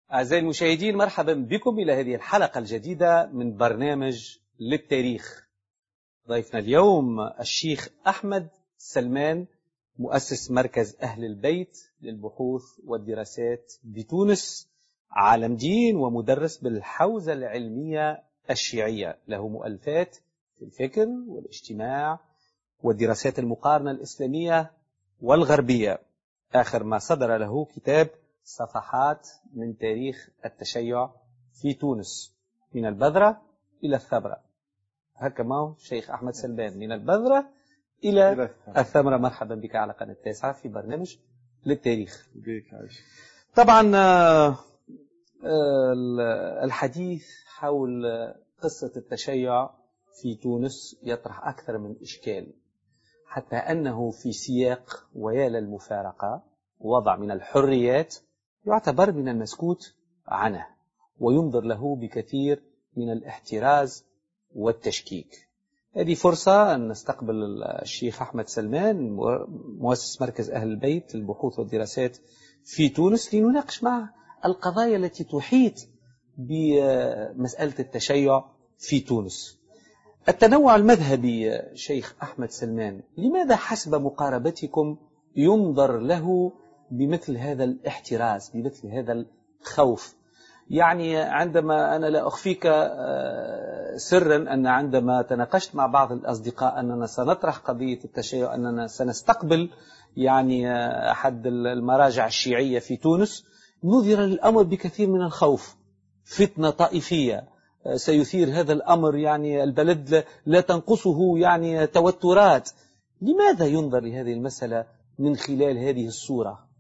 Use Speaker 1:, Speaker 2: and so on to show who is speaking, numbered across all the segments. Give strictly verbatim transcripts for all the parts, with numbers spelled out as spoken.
Speaker 1: أعزائي المشاهدين، مرحبا بكم إلى هذه الحلقة الجديدة من برنامج للتاريخ. ضيفنا اليوم الشيخ أحمد سلمان، مؤسس مركز أهل البيت للبحوث والدراسات بتونس، عالم دين ومدرس بالحوزة العلمية الشيعية، له مؤلفات في الفكر والاجتماع والدراسات المقارنة الإسلامية والغربية. آخر ما صدر له كتاب صفحات من تاريخ التشيع في تونس، من البذرة إلى الثمرة. هكا ما شيخ أحمد سلمان، من البذرة إلى الثمرة. مرحبا بك على قناة التاسعة في برنامج للتاريخ. طبعا الحديث حول قصة التشيع في تونس يطرح أكثر من إشكال، حتى أنه في سياق ويا للمفارقة وضع من الحريات يعتبر من المسكوت عنه وينظر له بكثير من الاحتراز والتشكيك. هذه فرصة أن نستقبل الشيخ أحمد سلمان، مؤسس مركز أهل البيت للبحوث والدراسات في تونس، لنناقش معه القضايا التي تحيط بمسألة التشيع في تونس. التنوع المذهبي شيخ أحمد سلمان، لماذا حسب مقاربتكم ينظر له بمثل هذا الاحتراز، بمثل هذا الخوف؟ يعني عندما أنا لا أخفيك سرا أن عندما تناقشت مع بعض الأصدقاء أننا سنطرح قضية التشيع، أننا سنستقبل يعني أحد المراجع الشيعية في تونس، نظر للأمر بكثير من الخوف. فتنة طائفية سيثير هذا الأمر، يعني البلد لا تنقصه يعني توترات. لماذا ينظر لهذه المسألة من خلال هذه الصورة؟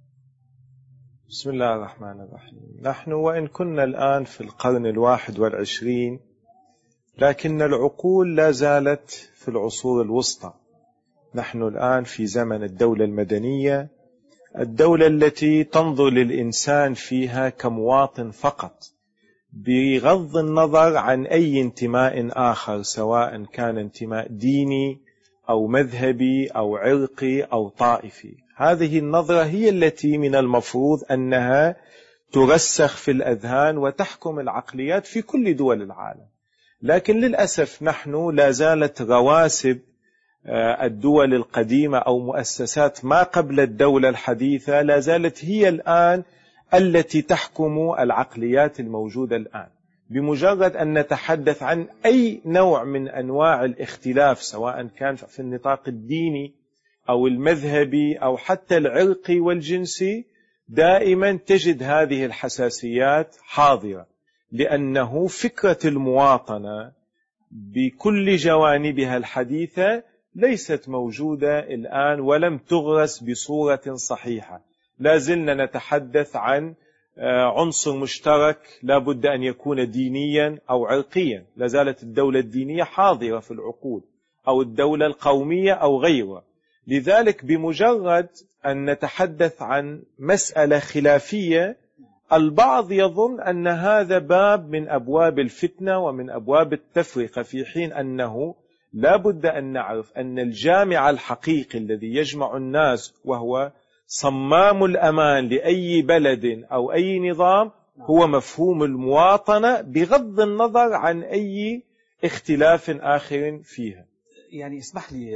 Speaker 2: بسم الله الرحمن الرحيم. نحن وإن كنا الآن في القرن الواحد والعشرين، لكن العقول لا زالت في العصور الوسطى. نحن الآن في زمن الدولة المدنية، الدولة التي تنظر للإنسان فيها كمواطن فقط، بغض النظر عن أي انتماء آخر، سواء كان انتماء ديني أو مذهبي أو عرقي أو طائفي. هذه النظرة هي التي من المفروض أنها ترسخ في الأذهان وتحكم العقليات في كل دول العالم. لكن للأسف نحن لا زالت رواسب الدول القديمة أو مؤسسات ما قبل الدولة الحديثة لا زالت هي الآن التي تحكم العقليات الموجودة الآن. بمجرد أن نتحدث عن أي نوع من أنواع الاختلاف، سواء كان في النطاق الديني أو المذهبي أو حتى العرقي والجنسي، دائما تجد هذه الحساسيات حاضرة، لأنه فكرة المواطنة بكل جوانبها الحديثة ليست موجودة الآن ولم تغرس بصورة صحيحة. لا زلنا نتحدث عن عنصر مشترك لا بد أن يكون دينيا أو عرقيا. لا زالت الدولة الدينية حاضرة في العقول، أو الدولة القومية أو غيرها. لذلك بمجرد أن نتحدث عن مسألة خلافية، البعض يظن أن هذا باب من أبواب الفتنة ومن أبواب التفرقة، في حين أنه لا بد أن نعرف أن الجامع الحقيقي الذي يجمع الناس وهو صمام الأمان لأي بلد أو أي نظام هو مفهوم المواطنة، بغض النظر عن أي اختلاف آخر فيها.
Speaker 1: يعني اسمح لي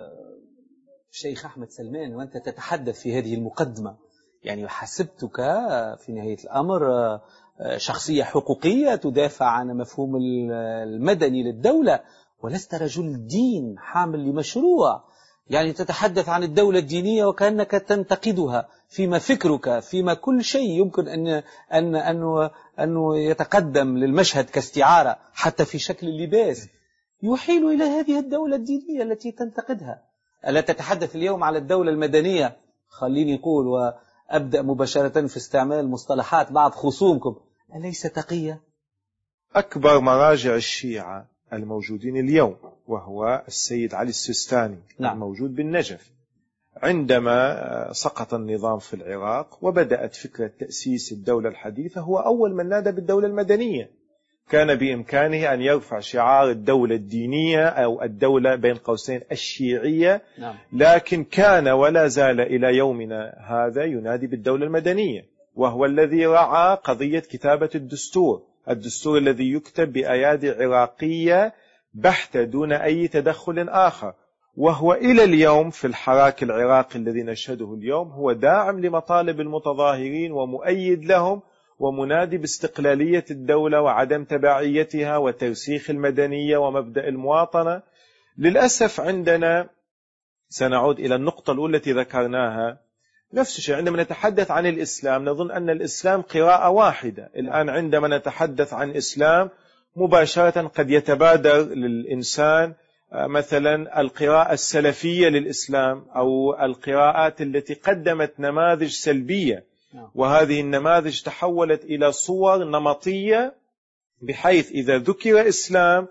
Speaker 1: شيخ أحمد سلمان، وأنت تتحدث في هذه المقدمة، يعني حسبتك في نهاية الأمر شخصية حقوقية تدافع عن مفهوم المدني للدولة، ولست رجل دين حامل لمشروع. يعني تتحدث عن الدولة الدينية وكأنك تنتقدها فيما فكرك، فيما كل شيء يمكن أن أن أنه أنه يتقدم للمشهد كاستعارة، حتى في شكل اللباس يحيل إلى هذه الدولة الدينية التي تنتقدها. ألا تتحدث اليوم على الدولة المدنية؟ خليني أقول وأبدأ مباشرة في استعمال مصطلحات بعض خصومكم، أليس تقية؟
Speaker 2: أكبر مراجع الشيعة الموجودين اليوم وهو السيد علي السيستاني، نعم، الموجود بالنجف، عندما سقط النظام في العراق وبدأت فكرة تأسيس الدولة الحديثة، هو أول من نادى بالدولة المدنية. كان بإمكانه أن يرفع شعار الدولة الدينية أو الدولة بين قوسين الشيعية، نعم، لكن كان ولا زال إلى يومنا هذا ينادي بالدولة المدنية. وهو الذي رعى قضية كتابة الدستور، الدستور الذي يكتب بأيادي عراقية بحتة دون أي تدخل آخر، وهو إلى اليوم في الحراك العراقي الذي نشهده اليوم هو داعم لمطالب المتظاهرين ومؤيد لهم ومنادي باستقلالية الدولة وعدم تبعيتها وترسيخ المدنية ومبدأ المواطنة. للأسف عندنا، سنعود إلى النقطة الأولى التي ذكرناها، نفس الشيء عندما نتحدث عن الإسلام نظن أن الإسلام قراءة واحدة. الآن عندما نتحدث عن إسلام مباشرة قد يتبادر للإنسان مثلا القراءة السلفية للإسلام أو القراءات التي قدمت نماذج سلبية، وهذه النماذج تحولت إلى صور نمطية بحيث إذا ذكر إسلام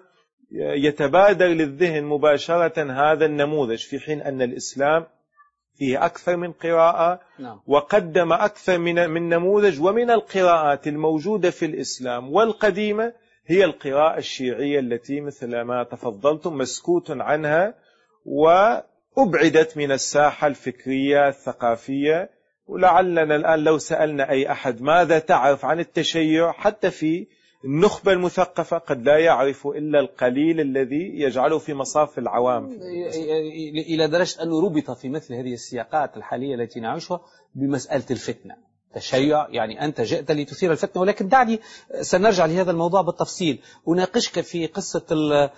Speaker 2: يتبادر للذهن مباشرة هذا النموذج، في حين أن الإسلام فيه أكثر من قراءة وقدم أكثر من من نموذج. ومن القراءات الموجودة في الإسلام والقديمة هي القراءة الشيعية التي مثل ما تفضلتم مسكوت عنها وأبعدت من الساحة الفكرية الثقافية. ولعلنا الآن لو سألنا أي أحد ماذا تعرف عن التشيع، حتى في النخبة المثقفة قد لا يعرف إلا القليل الذي يجعله في مصاف العوام،
Speaker 1: إلى درجة أنه ربط في مثل هذه السياقات الحالية التي نعيشها بمسألة الفتنة. تشيع يعني أنت جئت لتثير الفتنة. ولكن دعني سنرجع لهذا الموضوع بالتفصيل، أناقشك في قصة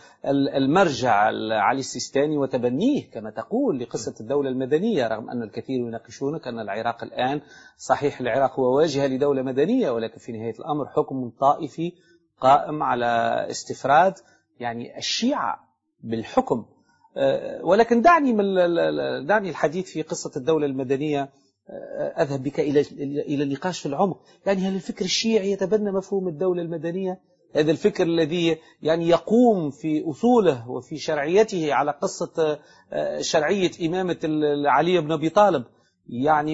Speaker 1: المرجع علي السيستاني وتبنيه كما تقول لقصة الدولة المدنية، رغم أن الكثير يناقشونك أن العراق الآن صحيح العراق هو واجهة لدولة مدنية، ولكن في نهاية الأمر حكم طائفي قائم على استفراد يعني الشيعة بالحكم. ولكن دعني من دعني الحديث في قصة الدولة المدنية، أذهب بك إلى إلى النقاش في العمق. يعني هل الفكر الشيعي يتبنى مفهوم الدولة المدنية؟ هذا الفكر الذي يعني يقوم في أصوله وفي شرعيته على قصة شرعية إمامة علي بن أبي طالب، يعني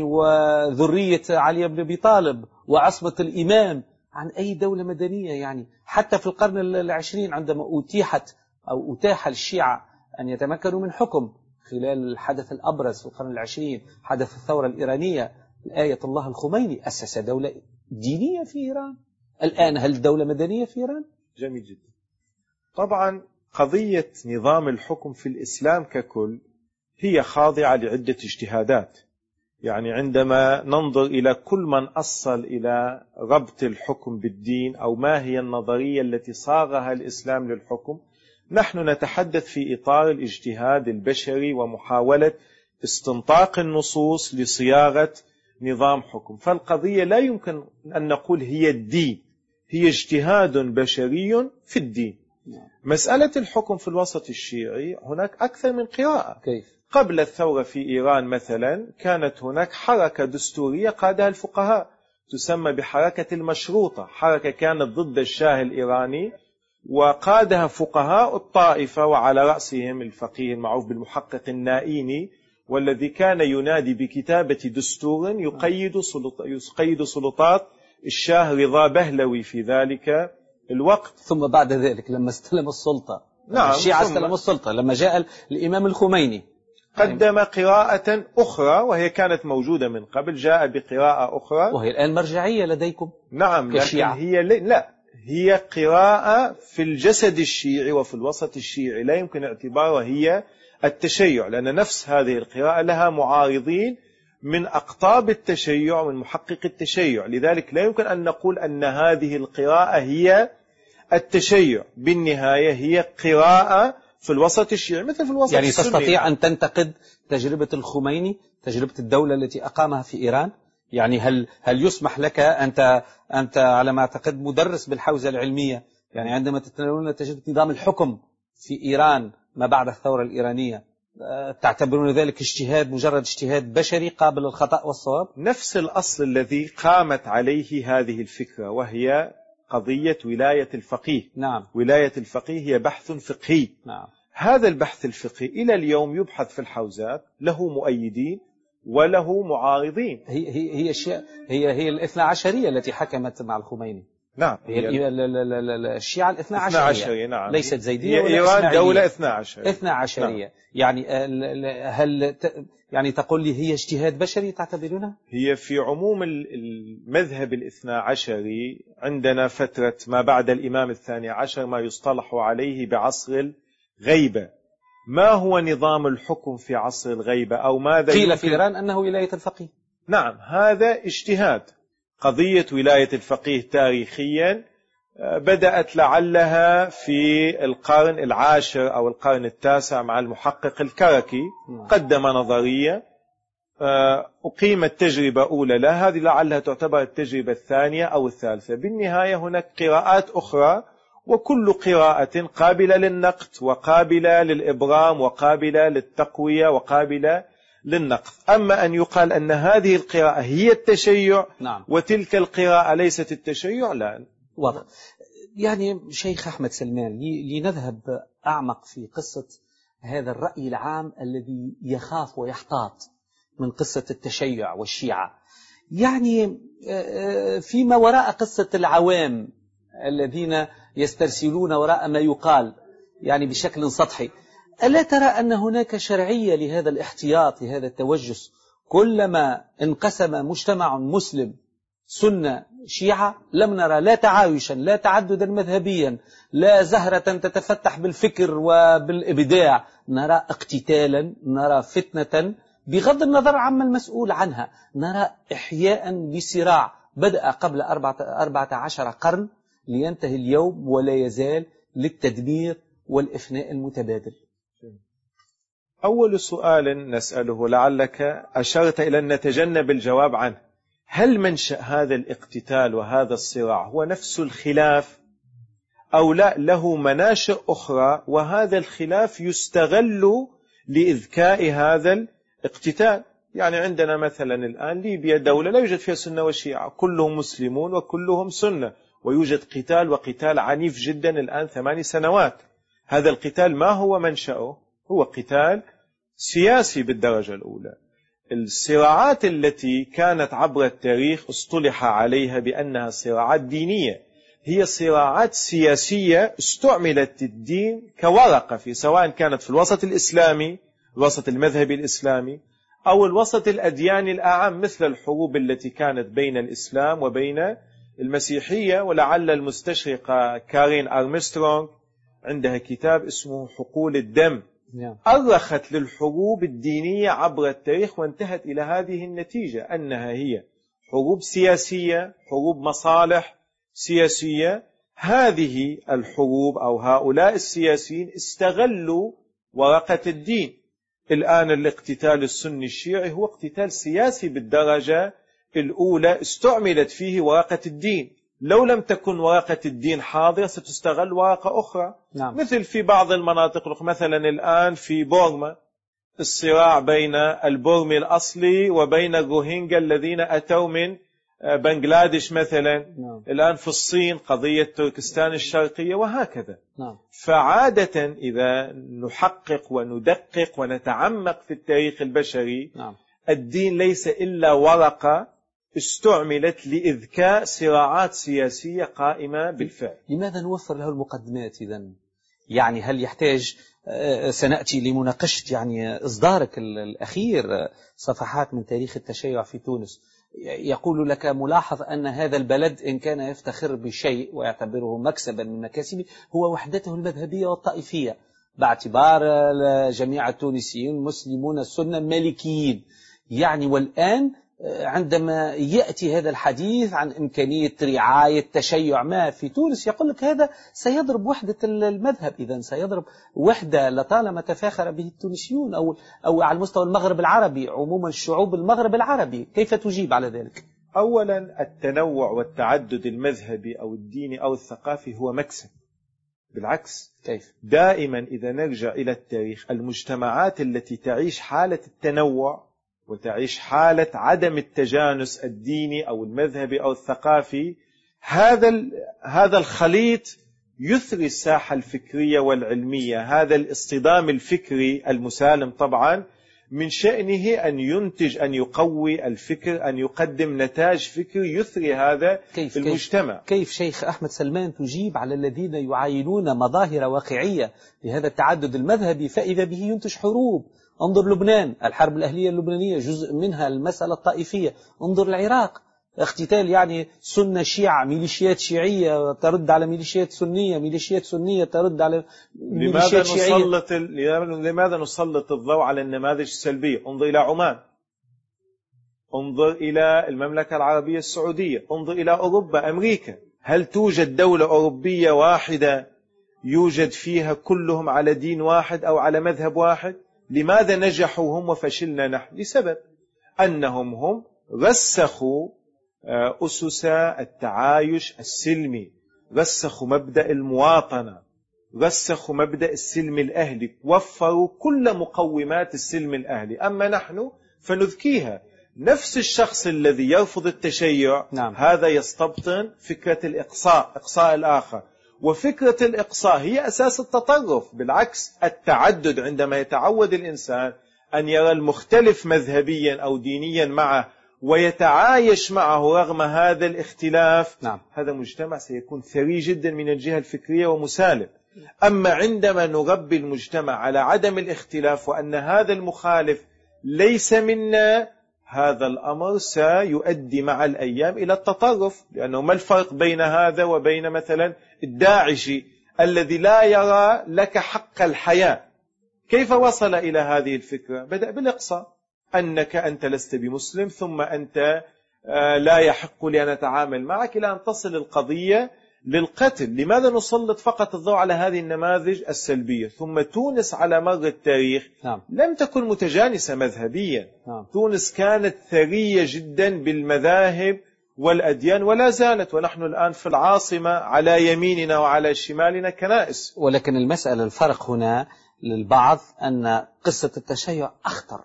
Speaker 1: وذرية علي بن أبي طالب وعصمة الإمام، عن أي دولة مدنية؟ يعني حتى في القرن العشرين عندما أتيحت أو أتاح للشيعة أن يتمكنوا من حكم خلال الحدث الأبرز في القرن العشرين، حدث الثورة الإيرانية، آية الله الخميني أسس دولة دينية في إيران. الآن هل دولة مدنية في إيران؟
Speaker 2: جميل جدا. طبعا قضية نظام الحكم في الإسلام ككل هي خاضعة لعدة اجتهادات. يعني عندما ننظر إلى كل من أصل إلى ربط الحكم بالدين أو ما هي النظرية التي صاغها الإسلام للحكم، نحن نتحدث في إطار الاجتهاد البشري ومحاولة استنطاق النصوص لصياغة نظام حكم. فالقضية لا يمكن أن نقول هي الدين، هي اجتهاد بشري في الدين. مسألة الحكم في الوسط الشيعي هناك أكثر من قراءة.
Speaker 1: كيف؟
Speaker 2: قبل الثورة في إيران مثلا كانت هناك حركة دستورية قادها الفقهاء تسمى بحركة المشروطة، حركة كانت ضد الشاه الإيراني وقادها فقهاء الطائفة، وعلى رأسهم الفقيه المعروف بالمحقق النائيني، والذي كان ينادي بكتابة دستور يقيد يقيد سلطات الشاه رضا بهلوي في ذلك الوقت.
Speaker 1: ثم بعد ذلك لما استلم السلطة،
Speaker 2: نعم،
Speaker 1: الشيعة استلم السلطة لما جاء الإمام الخميني
Speaker 2: قدم قراءة أخرى وهي كانت موجودة من قبل، جاء بقراءة أخرى
Speaker 1: وهي الآن مرجعية لديكم.
Speaker 2: نعم، لكن هي لا هي قراءة في الجسد الشيعي وفي الوسط الشيعي، لا يمكن اعتبارها هي التشيع، لأن نفس هذه القراءة لها معارضين من أقطاب التشيع ومن محقق التشيع، لذلك لا يمكن أن نقول أن هذه القراءة هي التشيع. بالنهاية هي قراءة في الوسط الشيعي مثل في الوسط
Speaker 1: يعني
Speaker 2: السني.
Speaker 1: تستطيع أن تنتقد تجربة الخميني، تجربة الدولة التي أقامها في إيران؟ يعني هل هل يسمح لك أنت أنت على ما أعتقد مدرس بالحوزة العلمية، يعني عندما تتناولون تجربة نظام الحكم في إيران ما بعد الثورة الإيرانية، تعتبرون ذلك اجتهاد مجرد اجتهاد بشري قابل للخطأ والصواب؟
Speaker 2: نفس الأصل الذي قامت عليه هذه الفكرة، وهي قضية ولاية الفقيه.
Speaker 1: نعم.
Speaker 2: ولاية الفقيه هي بحث فقهي.
Speaker 1: نعم.
Speaker 2: هذا البحث الفقهي إلى اليوم يبحث في الحوزات، له مؤيدين وله معارضين.
Speaker 1: هي هي هي الشيء هي هي الاثنا عشرية التي حكمت مع الخميني.
Speaker 2: نعم،
Speaker 1: هي الشيعة الاثنى عشرية,
Speaker 2: عشرية نعم.
Speaker 1: ليست زيدية ولا
Speaker 2: إيران دولة اثنى عشرية.
Speaker 1: اثنى عشرية نعم. يعني هل يعني تقول لي هي اجتهاد بشري تعتبرونها؟
Speaker 2: هي في عموم المذهب الاثنى عشري عندنا فترة ما بعد الإمام الثاني عشر ما يصطلح عليه بعصر الغيبة. ما هو نظام الحكم في عصر الغيبة أو ماذا
Speaker 1: قيل في إيران أنه ولاية الفقيه.
Speaker 2: نعم، هذا اجتهاد. قضية ولاية الفقيه تاريخيا بدأت لعلها في القرن العاشر أو القرن التاسع مع المحقق الكركي، قدم نظرية أقيمت تجربة أولى لها، هذه لعلها تعتبر التجربة الثانية أو الثالثة. بالنهاية هناك قراءات أخرى، وكل قراءة قابلة للنقد وقابلة للإبرام وقابلة للتقوية وقابلة للنقد. أما أن يقال أن هذه القراءة هي التشيع
Speaker 1: نعم.
Speaker 2: وتلك القراءة ليست التشيع، لا.
Speaker 1: واضح. يعني شيخ أحمد سلمان، لنذهب أعمق في قصة هذا الرأي العام الذي يخاف ويحتاط من قصة التشيع والشيعة، يعني فيما وراء قصة العوام الذين يسترسلون وراء ما يقال يعني بشكل سطحي، ألا ترى أن هناك شرعية لهذا الاحتياط، لهذا التوجس؟ كلما انقسم مجتمع مسلم سنة شيعة لم نرى لا تعايشا، لا تعددا مذهبيا، لا زهرة تتفتح بالفكر وبالإبداع، نرى اقتتالا، نرى فتنة بغض النظر عما المسؤول عنها، نرى إحياء لصراع بدأ قبل أربعة عشر قرن لينتهي اليوم ولا يزال للتدمير والإفناء المتبادل.
Speaker 2: أول سؤال نسأله لعلك أشرت إلى أن نتجنب الجواب عنه: هل منشأ هذا الاقتتال وهذا الصراع هو نفس الخلاف أو لا له مناشئ أخرى، وهذا الخلاف يستغل لإذكاء هذا الاقتتال؟ يعني عندنا مثلا الآن ليبيا دولة لا يوجد فيها سنة وشيعة، كلهم مسلمون وكلهم سنة، ويوجد قتال وقتال عنيف جدا الآن ثماني سنوات. هذا القتال ما هو منشأه؟ هو قتال سياسي بالدرجة الأولى. الصراعات التي كانت عبر التاريخ اصطلح عليها بأنها صراعات دينية، هي صراعات سياسية استعملت الدين كورقة في، سواء كانت في الوسط الإسلامي، الوسط المذهبي الإسلامي، أو الوسط الأدياني الأعم، مثل الحروب التي كانت بين الإسلام وبين المسيحية. ولعل المستشرقة كارين أرمسترونغ عندها كتاب اسمه حقول الدم، أرخت للحروب الدينية عبر التاريخ وانتهت إلى هذه النتيجة، أنها هي حروب سياسية، حروب مصالح سياسية. هذه الحروب أو هؤلاء السياسيين استغلوا ورقة الدين. الآن الاقتتال السني الشيعي هو اقتتال سياسي بالدرجة الأولى، استعملت فيه ورقة الدين. لو لم تكن ورقة الدين حاضرة ستستغل ورقة أخرى.
Speaker 1: نعم.
Speaker 2: مثل في بعض المناطق، مثلا الآن في بورما الصراع بين البورمي الأصلي وبين الروهينجا الذين أتوا من بنغلاديش مثلا.
Speaker 1: نعم.
Speaker 2: الآن في الصين قضية تركستان الشرقية وهكذا.
Speaker 1: نعم.
Speaker 2: فعادة إذا نحقق وندقق ونتعمق في التاريخ البشري،
Speaker 1: نعم.
Speaker 2: الدين ليس إلا ورقة استعملت لإذكاء صراعات سياسية قائمة بالفعل.
Speaker 1: لماذا نوفر له المقدمات إذن؟ يعني هل يحتاج، سنأتي لمناقشة يعني إصدارك الأخير صفحات من تاريخ التشيع في تونس، يقول لك ملاحظ أن هذا البلد إن كان يفتخر بشيء ويعتبره مكسبا من مكاسبه هو وحدته المذهبية والطائفية، باعتبار جميع التونسيين مسلمون السنة مالكيين. يعني والآن عندما يأتي هذا الحديث عن إمكانية رعاية تشيع ما في تونس، يقول لك هذا سيضرب وحدة المذهب، إذن سيضرب وحدة لطالما تفاخر به التونسيون أو, أو على المستوى المغرب العربي عموما، الشعوب المغرب العربي. كيف تجيب على ذلك؟
Speaker 2: أولا، التنوع والتعدد المذهبي أو الديني أو الثقافي هو مكسب. بالعكس،
Speaker 1: كيف؟
Speaker 2: دائما إذا نرجع إلى التاريخ، المجتمعات التي تعيش حالة التنوع وتعيش حالة عدم التجانس الديني أو المذهبي أو الثقافي، هذا هذا الخليط يثري الساحة الفكرية والعلمية. هذا الاصطدام الفكري المسالم طبعا من شأنه أن ينتج، أن يقوي الفكر، أن يقدم نتاج فكري يثري هذا
Speaker 1: كيف
Speaker 2: المجتمع.
Speaker 1: كيف, كيف شيخ أحمد سلمان تجيب على الذين يعاينون مظاهر واقعية لهذا التعدد المذهبي فإذا به ينتج حروب؟ انظر لبنان، الحرب الأهلية اللبنانية جزء منها المسألة الطائفية. انظر العراق، اختتال يعني سنة شيعة، ميليشيات شيعية ترد على ميليشيات سنية، ميليشيات سنية ترد على ميليشيات
Speaker 2: لماذا
Speaker 1: شيعية.
Speaker 2: نسلط لماذا نسلط الضوء على النماذج السلبية؟ انظر إلى عمان، انظر إلى المملكة العربية السعودية، انظر إلى أوروبا، أمريكا. هل توجد دولة أوروبية واحدة يوجد فيها كلهم على دين واحد أو على مذهب واحد؟ لماذا نجحوا هم وفشلنا نحن؟ لسبب أنهم هم رسخوا أسس التعايش السلمي، رسخوا مبدأ المواطنة، رسخوا مبدأ السلم الأهلي، وفروا كل مقومات السلم الأهلي. أما نحن فنذكيها. نفس الشخص الذي يرفض التشيع
Speaker 1: نعم.
Speaker 2: هذا يستبطن فكرة الإقصاء، إقصاء الآخر، وفكرة الإقصاء هي أساس التطرف. بالعكس، التعدد عندما يتعود الإنسان أن يرى المختلف مذهبيا أو دينيا معه ويتعايش معه رغم هذا الاختلاف،
Speaker 1: نعم.
Speaker 2: هذا مجتمع سيكون ثري جدا من الجهة الفكرية ومسالم. أما عندما نربي المجتمع على عدم الاختلاف وأن هذا المخالف ليس منا، هذا الأمر سيؤدي مع الأيام إلى التطرف. لأنه ما الفرق بين هذا وبين مثلا الداعشي الذي لا يرى لك حق الحياة؟ كيف وصل إلى هذه الفكرة؟ بدأ بالإقصاء، أنك أنت لست بمسلم، ثم أنت لا يحق لي أن أتعامل معك، إلى أن تصل القضية للقتل. لماذا نسلط فقط الضوء على هذه النماذج السلبية؟ ثم تونس على مر التاريخ
Speaker 1: نعم.
Speaker 2: لم تكن متجانسة مذهبيا.
Speaker 1: نعم.
Speaker 2: تونس كانت ثرية جدا بالمذاهب والأديان ولا زالت، ونحن الآن في العاصمة على يميننا وعلى شمالنا كنائس.
Speaker 1: ولكن المسألة الفرق هنا للبعض أن قصة التشيع أخطر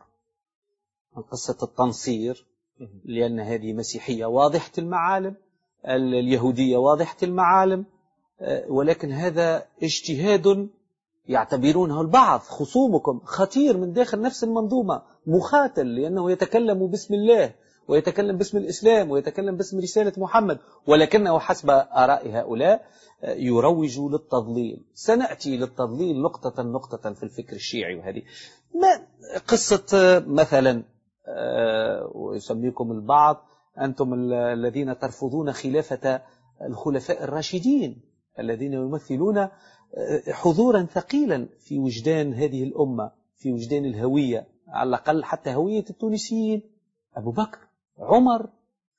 Speaker 1: من قصة التنصير، لأن هذه مسيحية واضحة المعالم، اليهودية واضحة المعالم، ولكن هذا اجتهاد يعتبرونه البعض خصومكم خطير من داخل نفس المنظومة، مخاتل، لأنه يتكلم باسم الله ويتكلم باسم الإسلام ويتكلم باسم رسالة محمد، ولكنه حسب آراء هؤلاء يروج للتضليل. سنأتي للتضليل نقطة نقطة في الفكر الشيعي. وهذه ما قصة مثلا ويسميكم البعض أنتم الذين ترفضون خلافة الخلفاء الراشدين الذين يمثلون حضورا ثقيلا في وجدان هذه الأمة، في وجدان الهوية، على الأقل حتى هوية التونسيين. أبو بكر، عمر،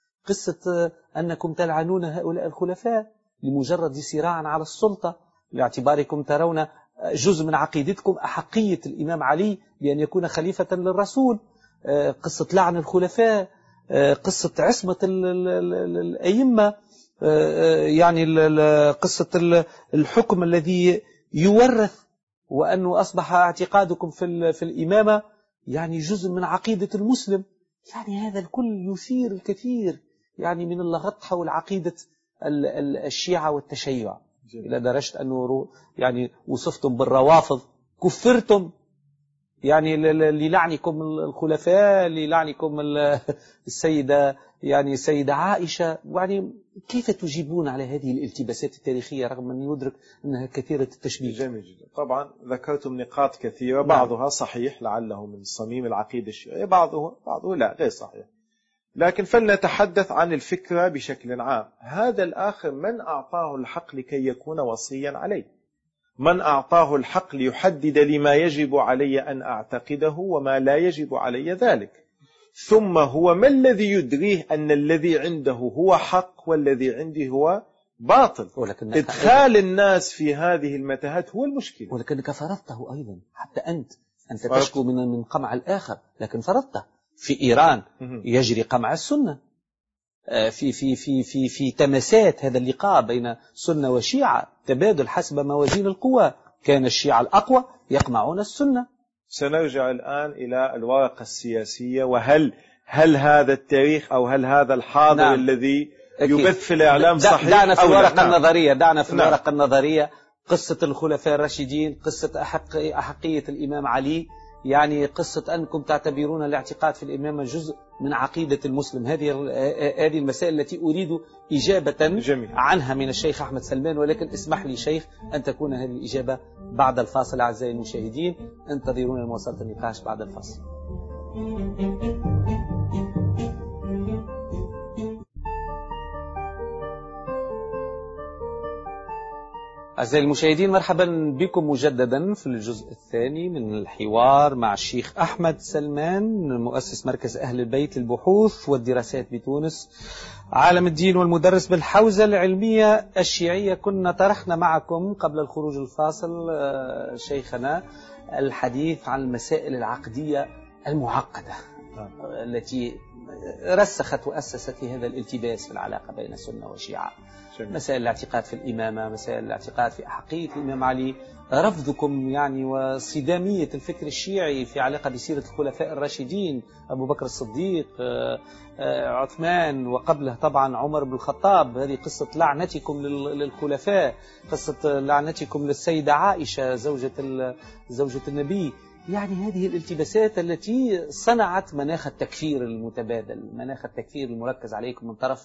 Speaker 1: قصة أنكم تلعنون هؤلاء الخلفاء لمجرد صراع على السلطة، لاعتباركم ترون جزء من عقيدتكم أحقية الإمام علي بأن يكون خليفة للرسول. قصة لعن الخلفاء، قصة عصمة الأئمة، يعني قصة الحكم الذي يورث، وأنه أصبح اعتقادكم في في الإمامة يعني جزء من عقيدة المسلم. يعني هذا الكل يثير الكثير يعني من اللغط حول عقيدة الشيعة والتشيع، إلى درجة أنه يعني وصفتم بالروافض، كفرتم يعني للعنكم الخلفاء، للعنكم السيدة يعني السيدة عائشة. يعني كيف تجيبون على هذه الالتباسات التاريخية رغم أن يدرك أنها كثيرة التشبيه؟
Speaker 2: جميل جدا. طبعا ذكرتم نقاط كثيرة، بعضها صحيح لعله من صميم العقيدة الشيعية، بعضه بعضه لا غير صحيح. لكن فلنتحدث عن الفكرة بشكل عام. هذا الآخر من أعطاه الحق لكي يكون وصيا عليه؟ من أعطاه الحق ليحدد لما يجب علي أن أعتقده وما لا يجب علي ذلك؟ ثم هو ما الذي يدريه أن الذي عنده هو حق والذي عندي هو باطل؟ إدخال الناس في هذه المتاهات هو المشكلة.
Speaker 1: ولكنك فرضته أيضا، حتى أنت أنت تشكو من من قمع الآخر، لكن فرضته. في إيران يجري قمع السنة، في في في في في تماسات هذا اللقاء بين سنة وشيعة، تبادل حسب موازين القوى، كان الشيعة الأقوى يقمعون السنة.
Speaker 2: سنرجع الآن إلى الورقة السياسية، وهل هل هذا التاريخ أو هل هذا الحاضر نعم. الذي يبث في الإعلام صحيح؟
Speaker 1: دعنا في الورقة
Speaker 2: نعم.
Speaker 1: النظرية دعنا في
Speaker 2: نعم.
Speaker 1: الورقة النظرية قصة الخلفاء الراشدين، قصة أحق أحقية الإمام علي، يعني قصة أنكم تعتبرون الاعتقاد في الإمامة جزء من عقيدة المسلم، هذه هذه المسائل التي أريد إجابة
Speaker 2: جميل.
Speaker 1: عنها من الشيخ أحمد سلمان، ولكن اسمح لي شيخ أن تكون هذه الإجابة بعد الفاصل. أعزائي المشاهدين انتظرونا لمواصلة النقاش بعد الفاصل. أعزائي المشاهدين، مرحبا بكم مجددا في الجزء الثاني من الحوار مع الشيخ أحمد سلمان، مؤسس مركز أهل البيت للبحوث والدراسات بتونس، عالم الدين والمدرس بالحوزة العلمية الشيعية. كنا طرحنا معكم قبل الخروج الفاصل شيخنا الحديث عن المسائل العقدية المعقدة التي رسخت وأسست في هذا الالتباس في العلاقة بين السنة والشيعة، مسائل الاعتقاد في الإمامة، مسائل الاعتقاد في أحقية الإمام علي، رفضكم يعني وصدامية الفكر الشيعي في علاقة بسيرة الخلفاء الراشدين، أبو بكر الصديق، عثمان، وقبله طبعا عمر بن الخطاب، هذه قصة لعنتكم للخلفاء، قصة لعنتكم للسيدة عائشة زوجة زوجة النبي. يعني هذه الالتباسات التي صنعت مناخ التكفير المتبادل، مناخ التكفير المركز عليكم من طرف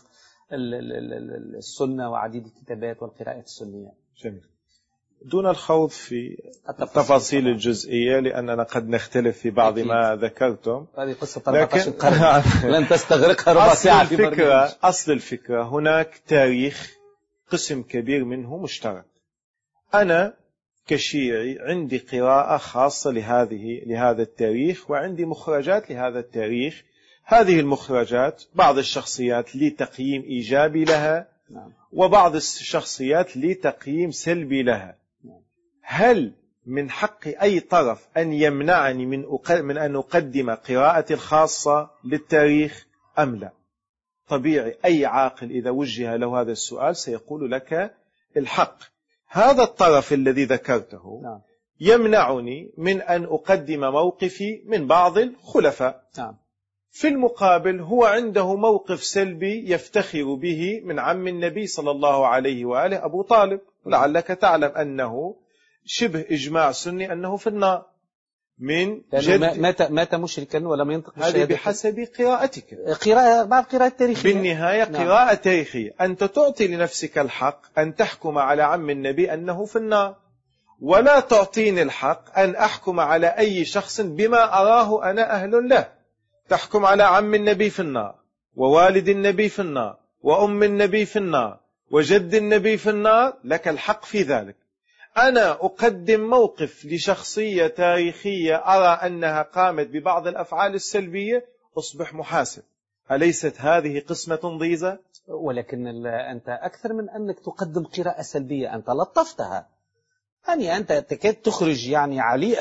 Speaker 1: السنة وعديد الكتابات والقراءات السنية.
Speaker 2: جميل. دون الخوض في التفاصيل الجزئية لأننا قد نختلف في بعض أكيد. ما ذكرتم،
Speaker 1: هذه قصة أربعة عشر قرن لن تستغرقها ربع ساعة في
Speaker 2: الفكرة. أصل الفكرة هناك تاريخ قسم كبير منه مشترك. أنا كشيعي عندي قراءة خاصة لهذه لهذا التاريخ، وعندي مخرجات لهذا التاريخ. هذه المخرجات بعض الشخصيات لي تقييم إيجابي لها، وبعض الشخصيات لي تقييم سلبي لها. هل من حق أي طرف أن يمنعني من من أن أقدم قراءتي الخاصة للتاريخ أم لا؟ طبيعي أي عاقل إذا وجه له هذا السؤال سيقول لك الحق. هذا الطرف الذي ذكرته يمنعني من أن أقدم موقفي من بعض الخلفاء. في المقابل هو عنده موقف سلبي يفتخر به من عم النبي صلى الله عليه وآله أبو طالب، لعلك تعلم أنه شبه إجماع سني أنه في النار من
Speaker 1: جد. مات مات مشركا ولم ينطق
Speaker 2: هذه بحسب قراءتك،
Speaker 1: قراءة بعض قراءة تاريخية.
Speaker 2: بالنهاية قراءة نعم. تاريخية. أنت تعطي لنفسك الحق أن تحكم على عم النبي أنه في النار، ولا تعطيني الحق أن أحكم على أي شخص بما أراه أنا أهل له. تحكم على عم النبي في النار، ووالد النبي في النار، وأم النبي في النار، وجد النبي في النار، لك الحق في ذلك. أنا أقدم موقف لشخصية تاريخية أرى أنها قامت ببعض الأفعال السلبية، أصبح محاسب. أليست هذه قسمة ضيزة؟
Speaker 1: ولكن أنت أكثر من أنك تقدم قراءة سلبية، أنت لطفتها. يعني أنت تكاد تخرج يعني علي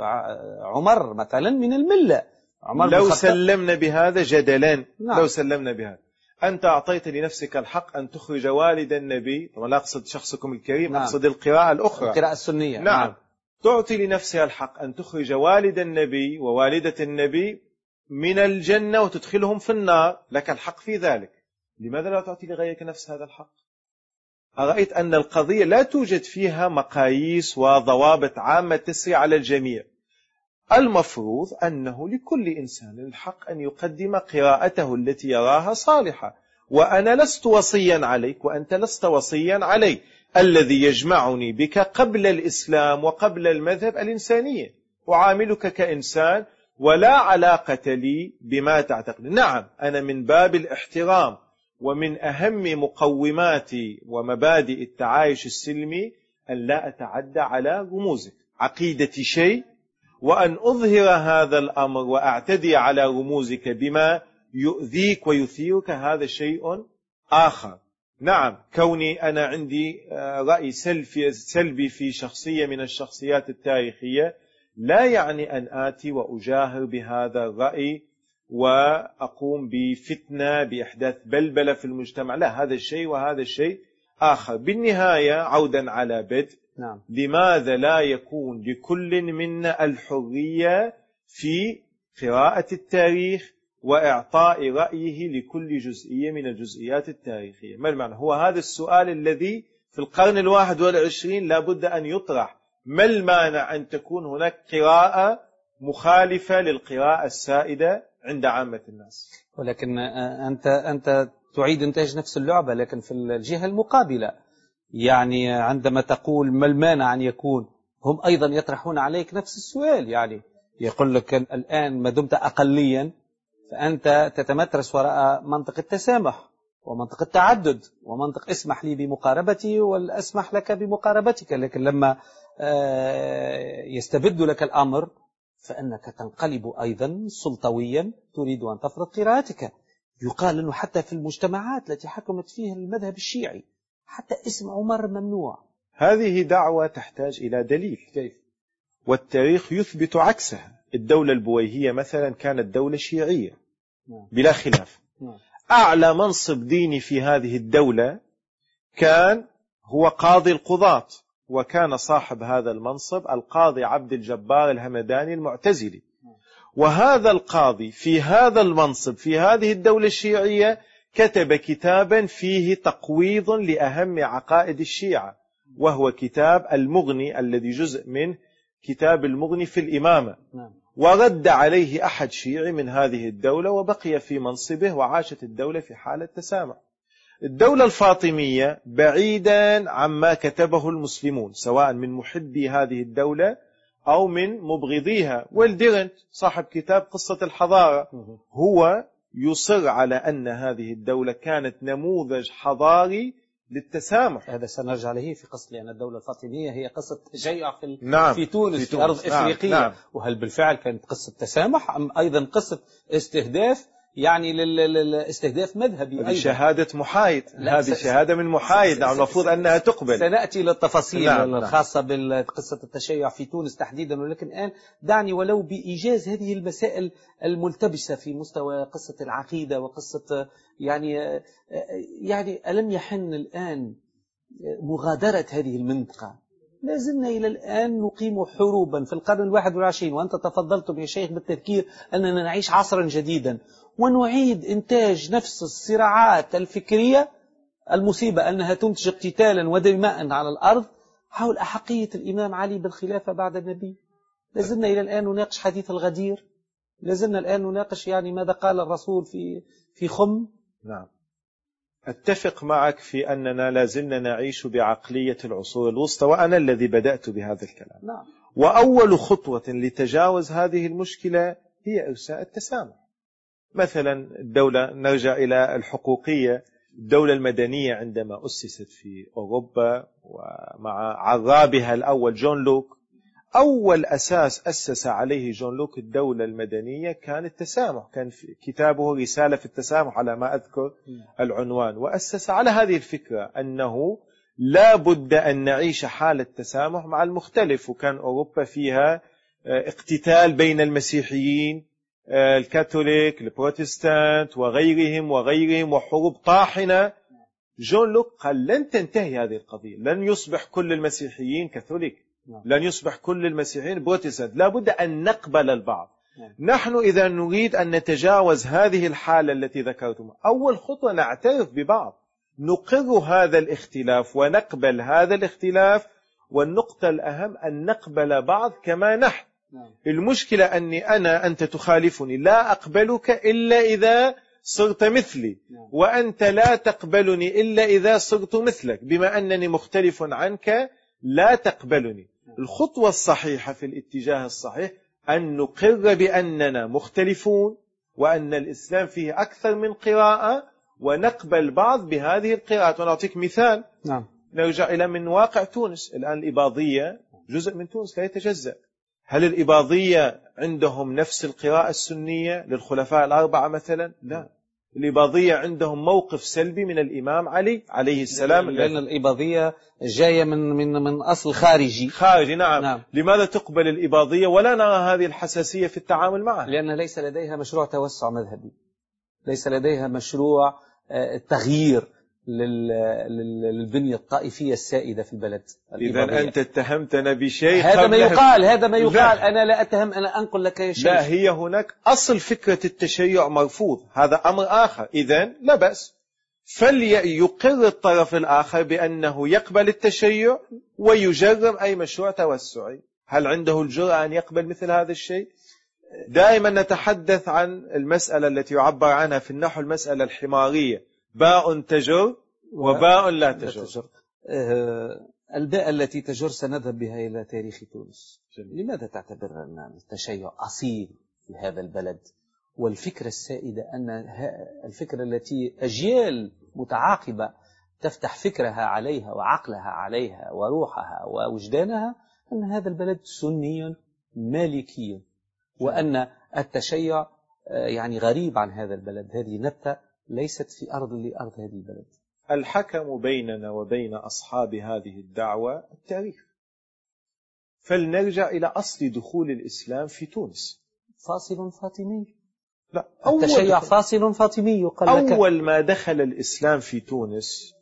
Speaker 1: عمر مثلا من الملة.
Speaker 2: لو سلمنا بهذا جدلا، نعم. لو سلمنا بهذا أنت أعطيت لنفسك الحق أن تخرج والد النبي، ولا أقصد شخصكم الكريم، نعم. أقصد القراءة الأخرى،
Speaker 1: القراءة السنية.
Speaker 2: نعم. نعم. تعطي لنفسها الحق أن تخرج والد النبي ووالدة النبي من الجنة وتدخلهم في النار، لك الحق في ذلك. لماذا لا تعطي لغيرك نفس هذا الحق؟ أرأيت أن القضية لا توجد فيها مقاييس وضوابط عامة تسري على الجميع. المفروض أنه لكل إنسان الحق أن يقدم قراءته التي يراها صالحة، وأنا لست وصيا عليك وأنت لست وصيا علي. الذي يجمعني بك قبل الإسلام وقبل المذهب الإنسانية، أعاملك كإنسان ولا علاقة لي بما تعتقد. نعم أنا من باب الاحترام، ومن أهم مقومات ومبادئ التعايش السلمي أن لا أتعدى على رموزك. عقيدتي شيء، وأن أظهر هذا الأمر وأعتدي على رموزك بما يؤذيك ويثيرك هذا شيء آخر. نعم كوني أنا عندي رأي سلبي في شخصية من الشخصيات التاريخية لا يعني أن آتي وأجاهر بهذا الرأي وأقوم بفتنة بإحداث بلبلة في المجتمع. لا، هذا الشيء وهذا الشيء آخر. بالنهاية عودا على بدء،
Speaker 1: نعم.
Speaker 2: لماذا لا يكون لكل منا الحرية في قراءة التاريخ وإعطاء رأيه لكل جزئية من الجزئيات التاريخية؟ ما المعنى؟ هو هذا السؤال الذي في القرن الواحد والعشرين لابد أن يطرح. ما المانع أن تكون هناك قراءة مخالفة للقراءة السائدة عند عامة الناس.
Speaker 1: ولكن أنت أنت تعيد إنتاج نفس اللعبة، لكن في الجهة المقابلة. يعني عندما تقول ما المانع أن يكون، هم أيضا يطرحون عليك نفس السؤال. يعني يقول لك الآن ما دمت أقليا فأنت تتمترس وراء منطق التسامح ومنطق التعدد ومنطق اسمح لي بمقاربتي والأسمح لك بمقاربتك. لكن لما يستبد لك الأمر فإنك تنقلب أيضا سلطويا، تريد أن تفرض قراءتك. يقال أنه حتى في المجتمعات التي حكمت فيها المذهب الشيعي حتى اسم عمر ممنوع.
Speaker 2: هذه دعوة تحتاج إلى دليل.
Speaker 1: كيف؟
Speaker 2: والتاريخ يثبت عكسها. الدولة البويهية مثلا كانت دولة شيعية بلا خلاف. أعلى منصب ديني في هذه الدولة كان هو قاضي القضاة، وكان صاحب هذا المنصب القاضي عبد الجبار الهمداني المعتزلي. وهذا القاضي في هذا المنصب في هذه الدولة الشيعية كتب كتابا فيه تقويض لأهم عقائد الشيعة، وهو كتاب المغني الذي جزء من كتاب المغني في الإمامة. ورد عليه أحد شيعي من هذه الدولة وبقي في منصبه، وعاشت الدولة في حالة تسامح. الدولة الفاطمية بعيدا عما كتبه المسلمون سواء من محبي هذه الدولة أو من مبغضيها. ويلديرنت صاحب كتاب قصة الحضارة هو يصر على أن هذه الدولة كانت نموذج حضاري للتسامح.
Speaker 1: هذا سنرجع له في قصة، لأن الدولة الفاطمية هي قصة تشيع في,
Speaker 2: نعم.
Speaker 1: في تونس في,
Speaker 2: في,
Speaker 1: في أرض
Speaker 2: نعم.
Speaker 1: إفريقية.
Speaker 2: نعم.
Speaker 1: وهل بالفعل كانت قصة تسامح أم أيضا قصة استهداف، يعني للاستهداف مذهبي؟
Speaker 2: هذه شهادة محايد، هذه شهادة من محايد، نعم المفروض أنها تقبل.
Speaker 1: سنأتي للتفاصيل
Speaker 2: نعم.
Speaker 1: الخاصة بقصة التشيع في تونس تحديدا، ولكن الآن دعني ولو بإيجاز هذه المسائل الملتبسة في مستوى قصة العقيدة وقصة يعني يعني ألم يحن الآن مغادرة هذه المنطقة؟ لازلنا إلى الآن نقيم حروبا في القرن الواحد والعشرين، وأنت تفضلت يا شيخ بالتذكير أننا نعيش عصرا جديدا ونعيد إنتاج نفس الصراعات الفكرية. المصيبة أنها تنتج اقتتالا ودماء على الأرض حول أحقية الإمام علي بالخلافة بعد النبي. لازلنا إلى الآن نناقش حديث الغدير، لازلنا الآن نناقش يعني ماذا قال الرسول في في خم.
Speaker 2: نعم، أتفق معك في أننا لازلنا نعيش بعقلية العصور الوسطى، وأنا الذي بدأت بهذا الكلام.
Speaker 1: نعم.
Speaker 2: وأول خطوة لتجاوز هذه المشكلة هي إرساء التسامح. مثلا الدولة، نرجع إلى الحقوقية، الدولة المدنية عندما أسست في أوروبا ومع عرابها الأول جون لوك، أول أساس أسس عليه جون لوك الدولة المدنية كان التسامح. كان في كتابه رسالة في التسامح على ما أذكر العنوان، وأسس على هذه الفكرة أنه لا بد أن نعيش حالة تسامح مع المختلف. وكان أوروبا فيها اقتتال بين المسيحيين الكاثوليك البروتستانت وغيرهم وغيرهم وحروب طاحنة. جون لوك قال لن تنتهي هذه القضية، لن يصبح كل المسيحيين كاثوليك، لن يصبح كل المسيحيين بروتستانت، لا بد أن نقبل البعض. نحن إذا نريد أن نتجاوز هذه الحالة التي ذكرتم، أول خطوة نعترف ببعض، نقر هذا الاختلاف ونقبل هذا الاختلاف. والنقطة الأهم أن نقبل بعض كما نحن. المشكلة أني أنا أنت تخالفني، لا أقبلك إلا إذا صرت مثلي، وأنت لا تقبلني إلا إذا صرت مثلك. بما أنني مختلف عنك لا تقبلني. الخطوة الصحيحة في الاتجاه الصحيح أن نقر بأننا مختلفون، وأن الإسلام فيه أكثر من قراءة، ونقبل بعض بهذه القراءات. ونعطيك مثال.
Speaker 1: نعم.
Speaker 2: نرجع إلى من واقع تونس الآن. الإباضية جزء من تونس لا يتجزأ. هل الإباضية عندهم نفس القراءة السنية للخلفاء الأربعة مثلا؟ لا. الإباضية عندهم موقف سلبي من الإمام علي عليه السلام،
Speaker 1: لأن الإباضية جاية من من من أصل خارجي.
Speaker 2: خارجي نعم. نعم. لماذا تقبل الإباضية ولا نرى هذه الحساسية في التعامل معها؟
Speaker 1: لأن ليس لديها مشروع توسع مذهبي، ليس لديها مشروع تغيير للبنية الطائفية السائدة في البلد.
Speaker 2: إذا أنت اتهمتنا بشيء.
Speaker 1: هذا ما يقال، هذا ما يقال. لا. أنا لا أتهم، أنا أنقل لك شيء.
Speaker 2: لا، هي هناك أصل فكرة التشيع مرفوض، هذا أمر آخر. إذن لا بأس، فليقر الطرف الآخر بأنه يقبل التشيع ويجرب أي مشروع توسعي. هل عنده الجرأة أن يقبل مثل هذا الشيء؟ دائما نتحدث عن المسألة التي يعبر عنها في النحو المسألة الحمارية، باء تجر وباء لا تجر.
Speaker 1: آه الباء التي تجر سنذهب بها إلى تاريخ تونس. لماذا تعتبر أن التشيع أصيل في هذا البلد؟ والفكرة السائدة أن الفكرة التي أجيال متعاقبة تفتح فكرها عليها وعقلها عليها وروحها ووجدانها، أن هذا البلد سني مالكي، وأن التشيع يعني غريب عن هذا البلد. هذه نبتة ليست في أرض لأرض هذه البلد.
Speaker 2: الحكم بيننا وبين أصحاب هذه الدعوة التاريخ. فلنرجع إلى أصل دخول الإسلام في تونس.
Speaker 1: فاصل فاطمي.
Speaker 2: لا،
Speaker 1: التشيع فاصل فاطمي. قال لك
Speaker 2: أول ما دخل الإسلام في تونس،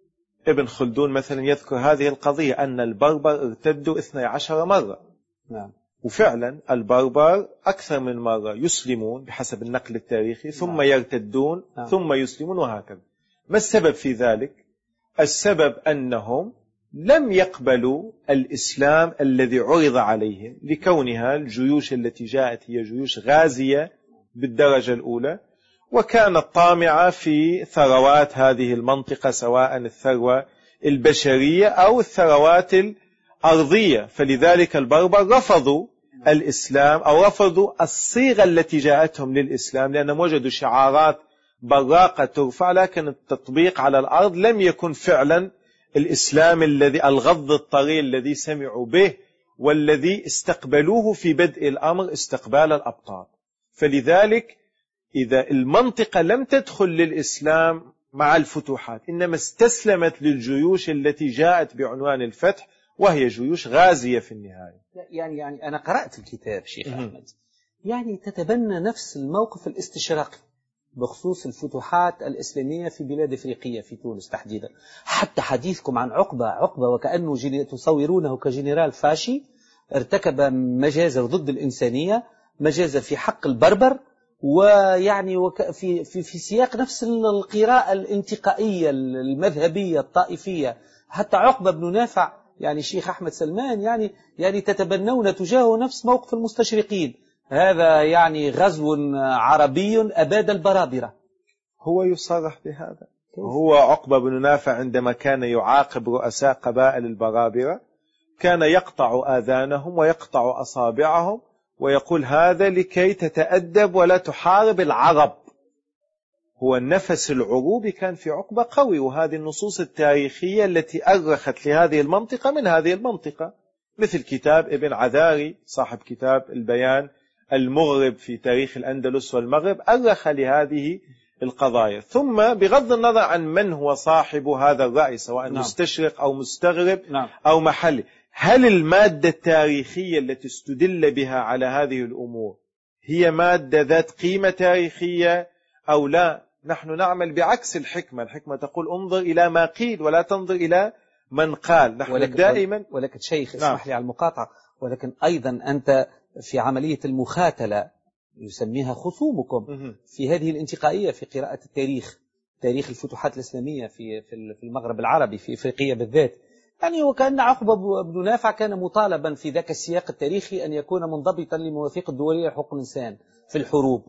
Speaker 2: ابن خلدون مثلا يذكر هذه القضية أن البربر ارتدوا اثني عشر مرة.
Speaker 1: نعم.
Speaker 2: وفعلا البربر أكثر من مرة يسلمون بحسب النقل التاريخي، ثم نعم. يرتدون نعم. ثم يسلمون، وهكذا. ما السبب في ذلك؟ السبب أنهم لم يقبلوا الإسلام الذي عرض عليهم، لكونها الجيوش التي جاءت هي جيوش غازية بالدرجة الأولى، وكانت طامعة في ثروات هذه المنطقة، سواء الثروة البشرية أو الثروات الأرضية. فلذلك البربر رفضوا الإسلام أو رفضوا الصيغة التي جاءتهم للإسلام، لأنهم وجدوا شعارات براقة ترفع، لكن التطبيق على الأرض لم يكن فعلا الإسلام الذي الغض الطري الذي سمعوا به والذي استقبلوه في بدء الأمر استقبال الأبطال. فلذلك إذا المنطقة لم تدخل للإسلام مع الفتوحات، إنما استسلمت للجيوش التي جاءت بعنوان الفتح، وهي جيوش غازية في النهاية.
Speaker 1: يعني يعني أنا قرأت الكتاب شيخ أحمد، يعني تتبنى نفس الموقف الاستشراقي بخصوص الفتوحات الإسلامية في بلاد أفريقية، في تونس تحديدا. حتى حديثكم عن عقبة عقبة وكأنه تصورونه كجنرال فاشي ارتكب مجازر ضد الإنسانية، مجازر في حق البربر، ويعني في في في سياق نفس القراءة الانتقائية المذهبية الطائفية. حتى عقبة بن نافع يعني شيخ أحمد سلمان يعني يعني تتبنون تجاهه نفس موقف المستشرقين. هذا يعني غزو عربي أباد البرابرة.
Speaker 2: هو يصرح بهذا. هو عقبة بن نافع عندما كان يعاقب رؤساء قبائل البرابرة كان يقطع آذانهم ويقطع أصابعهم ويقول هذا لكي تتأدب ولا تحارب العرب. هو النفس العروبي كان في عقبة قوي، وهذه النصوص التاريخية التي أرخت لهذه المنطقة من هذه المنطقة، مثل كتاب ابن عذاري صاحب كتاب البيان المغرب في تاريخ الأندلس والمغرب، أرخ لهذه القضايا. ثم بغض النظر عن من هو صاحب هذا الرأي، سواء نعم. مستشرق أو مستغرب نعم. أو محلي، هل المادة التاريخية التي استدل بها على هذه الأمور هي مادة ذات قيمة تاريخية أو لا؟ نحن نعمل بعكس الحكمة. الحكمة تقول انظر إلى ما قيل ولا تنظر إلى من قال. نحن ولكن دائما
Speaker 1: ولكن شيخ اسمح نعم. لي على المقاطعة، ولكن أيضا أنت في عملية المخاتلة يسميها خصومكم في هذه الانتقائية في قراءة التاريخ، تاريخ الفتوحات الإسلامية في في المغرب العربي في إفريقيا بالذات. يعني وكأن عقبة بن نافع كان مطالبا في ذاك السياق التاريخي أن يكون منضبطا للمواثيق الدولية لحقوق الإنسان في الحروب.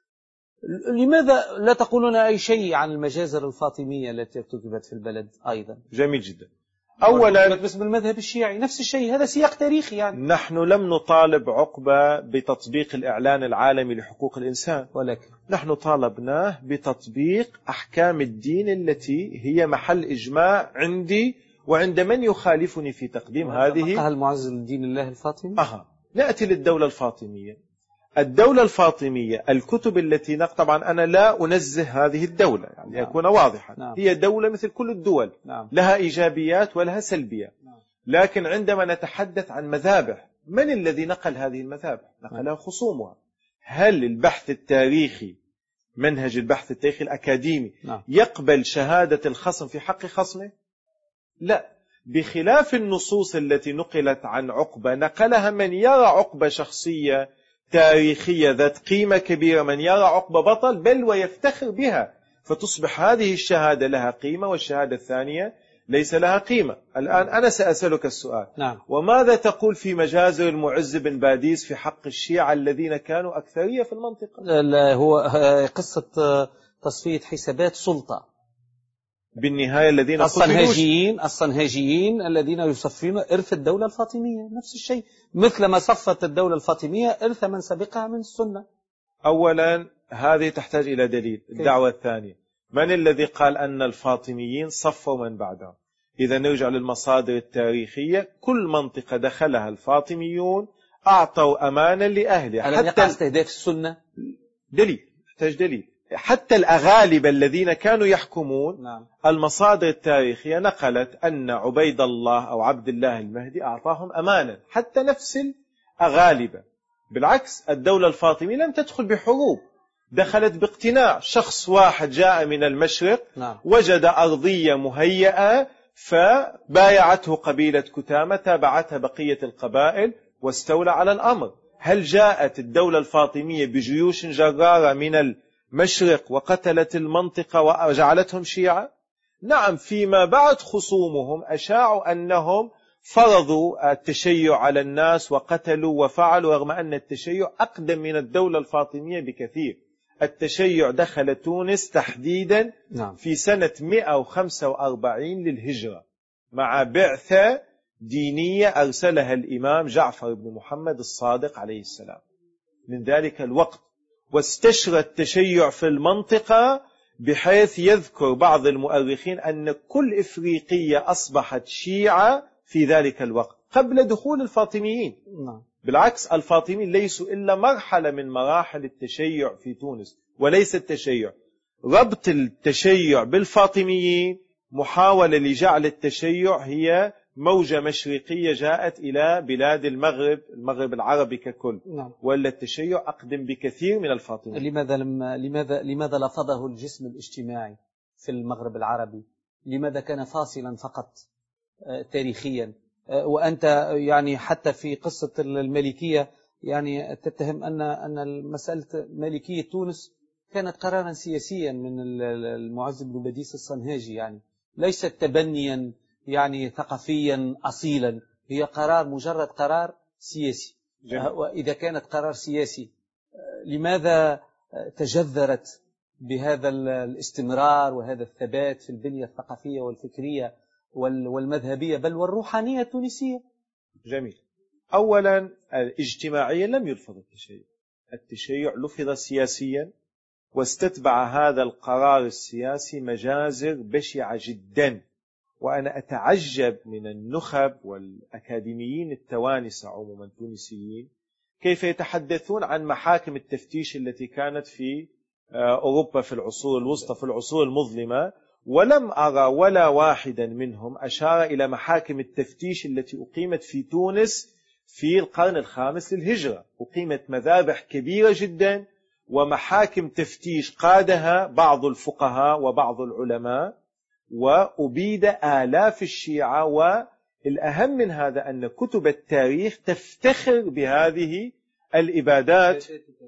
Speaker 1: لماذا لا تقولون أي شيء عن المجازر الفاطمية التي ارتكبت في البلد أيضا؟
Speaker 2: جميل جدا. أولا
Speaker 1: بس بالمذهب الشيعي نفس الشيء، هذا سياق تاريخي. يعني
Speaker 2: نحن لم نطالب عقبة بتطبيق الإعلان العالمي لحقوق الإنسان،
Speaker 1: ولكن
Speaker 2: نحن طالبناه بتطبيق أحكام الدين التي هي محل إجماع عندي وعند من يخالفني في تقديم هذه.
Speaker 1: المعز لدين الله الفاطمي.
Speaker 2: أها نأتي للدولة الفاطمية. الدولة الفاطمية الكتب التي نقل، طبعا أنا لا أنزه هذه الدولة يعني نعم. يكون واضحا نعم. هي دولة مثل كل الدول نعم. لها إيجابيات ولها سلبيات نعم. لكن عندما نتحدث عن مذابح، من الذي نقل هذه المذابح؟ نقلها خصومها. هل البحث التاريخي، منهج البحث التاريخي الأكاديمي نعم. يقبل شهادة الخصم في حق خصمه؟ لا، بخلاف النصوص التي نقلت عن عقبة نقلها من يرى عقبة شخصية تاريخية ذات قيمة كبيرة، من يرى عقبة بطل بل ويفتخر بها، فتصبح هذه الشهادة لها قيمة والشهادة الثانية ليس لها قيمة. الآن أنا سأسألك السؤال.
Speaker 1: نعم.
Speaker 2: وماذا تقول في مجازر المعز بن باديس في حق الشيعة الذين كانوا أكثرية في المنطقة؟
Speaker 1: لا، هو قصة تصفية حسابات سلطة.
Speaker 2: بالنهاية الذين
Speaker 1: الصنهاجيين الصنهاجيين الذين يصفون إرث الدولة الفاطمية، نفس الشيء، مثل ما صفت الدولة الفاطمية إرث من سبقها من السنة.
Speaker 2: أولا هذه تحتاج إلى دليل. الدعوة الثانية، من الذي قال أن الفاطميين صفوا من بعدهم؟ إذا نرجع للمصادر التاريخية، كل منطقة دخلها الفاطميون أعطوا أمانا لأهلها.
Speaker 1: ألم يقع استهداف السنة؟
Speaker 2: دليل، تحتاج دليل. حتى الأغالبة الذين كانوا يحكمون،
Speaker 1: نعم.
Speaker 2: المصادر التاريخية نقلت أن عبيد الله أو عبد الله المهدي أعطاهم أمانا، حتى نفس الأغالبة. بالعكس، الدولة الفاطمية لم تدخل بحروب، دخلت باقتناع. شخص واحد جاء من المشرق،
Speaker 1: نعم.
Speaker 2: وجد أرضية مهيئة فبايعته قبيلة كتامة، تابعتها بقية القبائل واستولى على الأمر. هل جاءت الدولة الفاطمية بجيوش جرارة من المشرق وقتلت المنطقة وجعلتهم شيعة؟ نعم. فيما بعد خصومهم أشاعوا أنهم فرضوا التشيع على الناس وقتلوا وفعلوا، رغم أن التشيع أقدم من الدولة الفاطمية بكثير. التشيع دخل تونس تحديدا
Speaker 1: نعم.
Speaker 2: في سنة مئة وخمسة وأربعين للهجرة، مع بعثة دينية أرسلها الإمام جعفر بن محمد الصادق عليه السلام. من ذلك الوقت واستشرى التشيع في المنطقة، بحيث يذكر بعض المؤرخين أن كل إفريقية أصبحت شيعة في ذلك الوقت قبل دخول الفاطميين.
Speaker 1: نعم.
Speaker 2: بالعكس، الفاطميين ليسوا إلا مرحلة من مراحل التشيع في تونس، وليس التشيع. ربط التشيع بالفاطميين محاولة لجعل التشيع هي موجة مشرقية جاءت إلى بلاد المغرب، المغرب العربي ككل.
Speaker 1: نعم.
Speaker 2: ولا التشيع أقدم بكثير من الفاطميين.
Speaker 1: لماذا لما لماذا لماذا لفظه الجسم الاجتماعي في المغرب العربي؟ لماذا كان فاصلا فقط تاريخيا؟ وأنت يعني حتى في قصة المالكية يعني تتهم أن أن مسألة مالكية تونس كانت قرارا سياسيا من المعز بن باديس الصنهاجي، يعني ليست تبنيا يعني ثقافيا أصيلا، هي قرار مجرد قرار سياسي.
Speaker 2: جميل.
Speaker 1: وإذا كانت قرار سياسي، لماذا تجذرت بهذا الاستمرار وهذا الثبات في البنية الثقافية والفكرية والمذهبية بل والروحانية التونسية؟
Speaker 2: جميل. أولا، اجتماعيا لم يلفظ التشيع. التشيع لفظ سياسيا، واستتبع هذا القرار السياسي مجازر بشعة جدا. وأنا أتعجب من النخب والأكاديميين التوانسة عموما التونسيين كيف يتحدثون عن محاكم التفتيش التي كانت في أوروبا في العصور الوسطى، في العصور المظلمة، ولم أرى ولا واحدا منهم أشار إلى محاكم التفتيش التي أقيمت في تونس في القرن الخامس للهجرة. أقيمت مذابح كبيرة جدا ومحاكم تفتيش قادها بعض الفقهاء وبعض العلماء، وأبيد آلاف الشيعة. والأهم من هذا أن كتب التاريخ تفتخر بهذه الإبادات.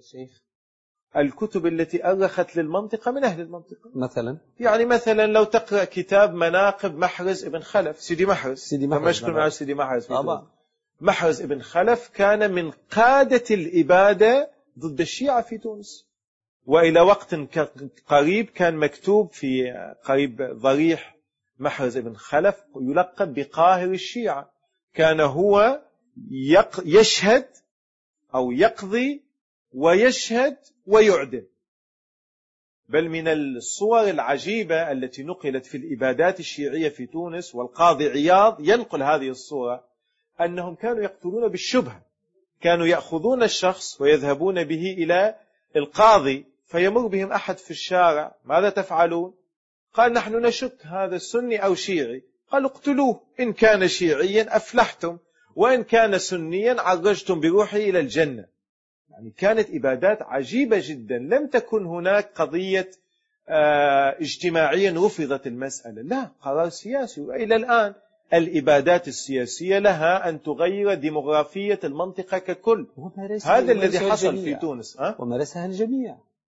Speaker 2: الكتب التي أرخت للمنطقة من أهل المنطقة،
Speaker 1: مثلا
Speaker 2: يعني مثلا لو تقرأ كتاب مناقب محرز ابن خلف، سيدي محرز،
Speaker 1: سيدي محرز
Speaker 2: مع سيدي محرز طبعا. محرز ابن خلف كان من قادة الإبادة ضد الشيعة في تونس، وإلى وقت قريب كان مكتوب في قريب ضريح محرز ابن خلف يلقب بقاهر الشيعة. كان هو يشهد أو يقضي ويشهد ويعدم. بل من الصور العجيبة التي نقلت في الإبادات الشيعية في تونس، والقاضي عياض ينقل هذه الصورة، أنهم كانوا يقتلون بالشبهة. كانوا يأخذون الشخص ويذهبون به إلى القاضي، فيمر بهم أحد في الشارع، ماذا تفعلون؟ قال نحن نشك هذا سني أو شيعي. قالوا اقتلوه، إن كان شيعيا أفلحتم، وإن كان سنيا عرجتم بروحه إلى الجنة. يعني كانت إبادات عجيبة جدا. لم تكن هناك قضية اه اجتماعيا رفضت المسألة، لا، قرار سياسي. وإلى الآن الإبادات السياسية لها أن تغير ديموغرافية المنطقة ككل. هذا الذي حصل في تونس.
Speaker 1: أه؟ ومارسها الجميع.